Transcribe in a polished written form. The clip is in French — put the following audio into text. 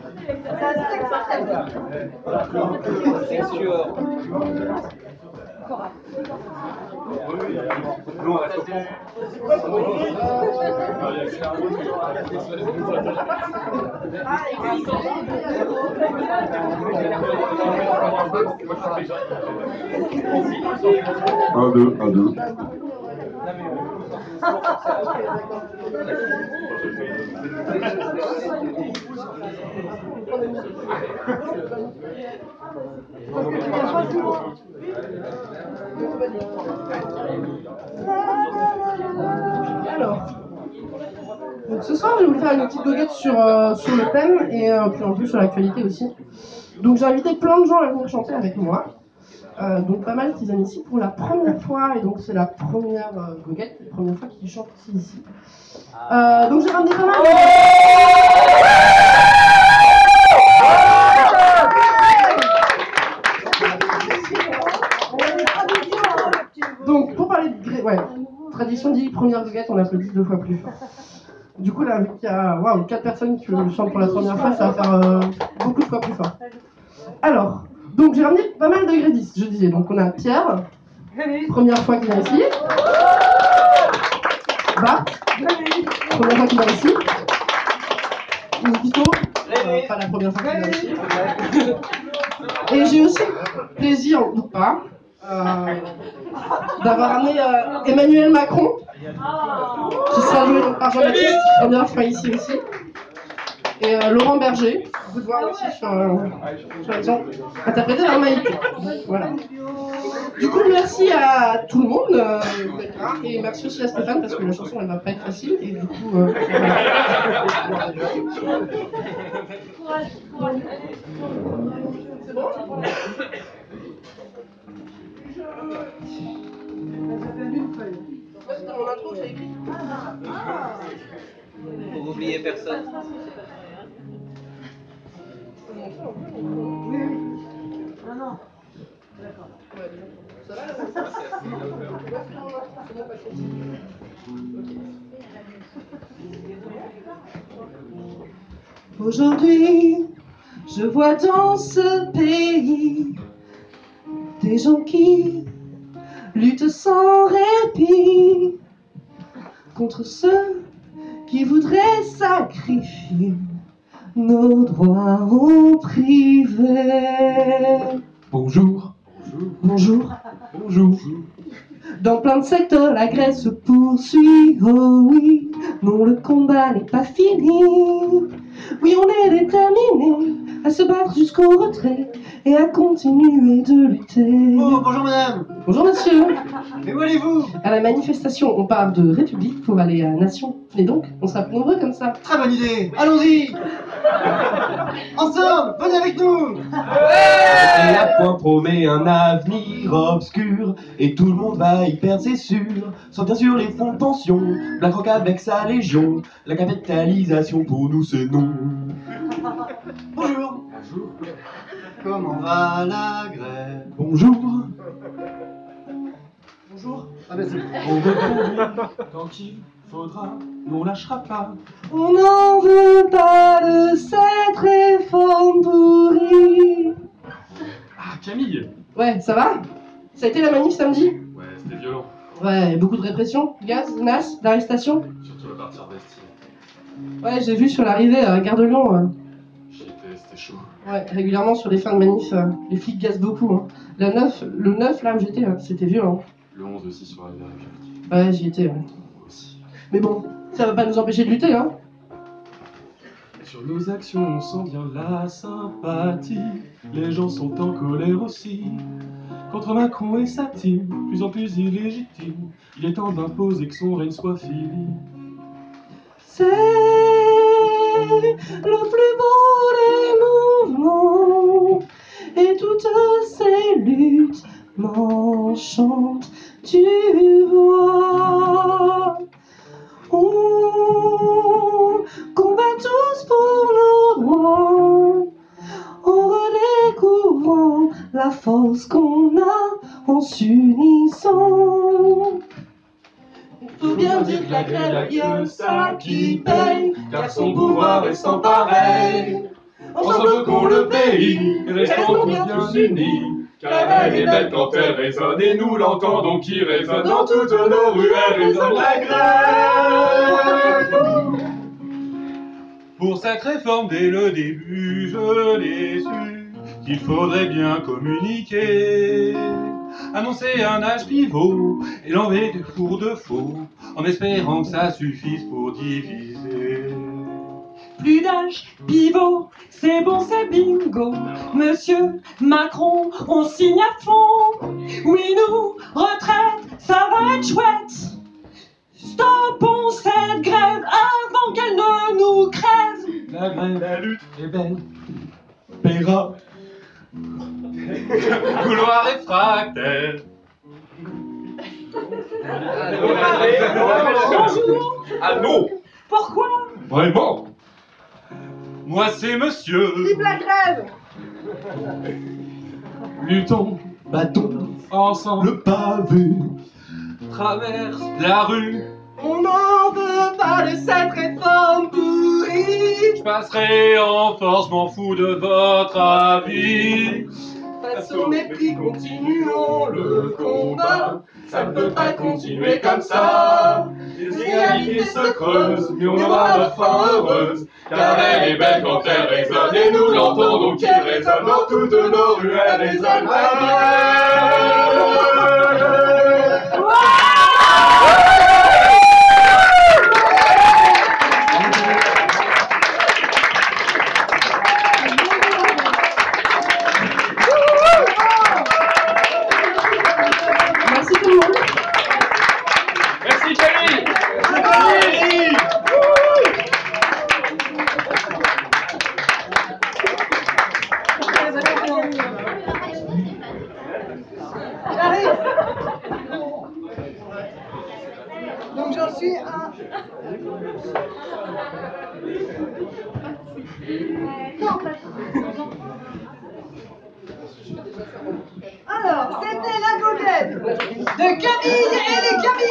Nous, on reste au fond. Un, deux, un, deux. Alors, donc ce soir, je vais vous faire une petite goguette sur le thème et puis un peu sur l'actualité aussi. Donc j'ai invité plein de gens à venir chanter avec moi. Donc pas mal qui viennent ici pour la première fois, et donc c'est la première goguette, la première fois qu'ils chantent ici. Donc j'ai ramené pas mal Donc pour parler de tradition dit première goguette, on applaudit 2 fois plus fort. Du coup là, vu qu'il y a 4 personnes qui chantent pour la première fois, ça va faire beaucoup de fois plus fort. Alors, donc j'ai ramené pas mal de grédistes, je disais. Donc on a Pierre, première fois qu'il vient ici. Bart, première fois qu'il vient ici. Nikito, pas la première fois qu'il vient ici. Et j'ai aussi le plaisir, ou pas, d'avoir amené Emmanuel Macron, qui sera joué donc par Jean-Baptiste, première fois ici aussi. Et Laurent Berger, vous pouvez voir aussi sur l'exemple, interprété par Maïk. Voilà. Du coup, merci à tout le monde d'être là, et merci aussi à Stéphane parce que la chanson elle va pas être facile, et du coup. Voilà. C'est bon ? Dans mon intro, j'ai écrit. Pour oublier personne. Oui. Non. D'accord. Ça va là ? Aujourd'hui, je vois dans ce pays des gens qui luttent sans répit contre ceux qui voudraient sacrifier nos droits au privé. Bonjour. Bonjour. Bonjour. Dans plein de secteurs, la Grèce se poursuit. Oh oui, non, le combat n'est pas fini. Oui, on est déterminés à se battre jusqu'au retrait et à continuer de lutter. Oh, bonjour madame. Bonjour monsieur. Mais où allez-vous? À la manifestation, on part de République pour aller à Nation. Et donc, on sera plus nombreux comme ça. Très bonne idée. Allons-y. Ensemble, venez avec nous. Et la pointe promet un avenir obscur, et tout le monde va y perdre, c'est sûr. Sans bien sûr les fonds de pension, BlackRock avec sa légion, la capitalisation pour nous c'est non. Bonjour. Bonjour. Comment va la grève? Bonjour. Bonjour. Ah ben c'est bon. On répondra quand il faudra, nous on lâchera pas. On n'en veut pas de cette réforme pourrie. Ah Camille. Ouais, ça va ? Ça a été la manif samedi ? Ouais, c'était violent, Ouais, beaucoup de répression, gaz, menaces, d'arrestation. surtout à partir d'Esti. Ouais, j'ai vu sur l'arrivée à Gare de Lyon. J'y étais, c'était chaud. Ouais, régulièrement sur les fins de manif, les flics gazent beaucoup. Hein. Le 9 là où j'étais, c'était violent. Le 11 aussi sur la République. Ouais, j'y étais. Ouais. Aussi. Mais bon, ça va pas nous empêcher de lutter, hein. Sur nos actions, on sent bien la sympathie. Les gens sont en colère aussi. Contre Macron et sa team, plus en plus illégitime. Il est temps d'imposer que son règne soit fini. C'est le plus beau des mouvements, et toutes ces luttes m'enchantent, tu vois. On combat tous pour nos droits, en redécouvrant la force qu'on a en s'unissant. Faut bien dire que la grève, y'a ça qui paye, car son pouvoir est sans pareil. En pays, restons tous bien unis. Car elle est belle quand elle résonne et nous l'entendons qui résonne dans toutes nos rues, elle résonne la grève. Pour cette réforme dès le début, je l'ai su, qu'il faudrait bien communiquer, annoncer un âge pivot et l'enlever du four de faux, en espérant que ça suffise pour diviser. Plus d'âge pivot, c'est bon, c'est bingo. Monsieur Macron, on signe à fond. Oui, nous, retraite, ça va être chouette. Stoppons cette grève avant qu'elle ne nous crève. La grève, la lutte est belle, paiera. Couloir réfractaire. Bonjour. Ah non. Pourquoi? Vraiment. Moi c'est monsieur. Vive la grève! Luttons, battons, ensemble le pavé. Traverse la rue. On n'en veut pas de cette réforme pourrie. Je passerai en force, m'en fous de votre avis. Face au mépris, continuons le combat. Ça ne peut pas continuer comme ça. Les inégalités se creusent, mais on aura notre fin heureuse. Car elle est belle quand elle résonne, et nous l'entendons qui résonne dans toutes nos rues, elle résonne la Merci tout le monde. Merci Camille. Donc j'en suis à... Alors, c'était la Gaudette de Camille et les Camille.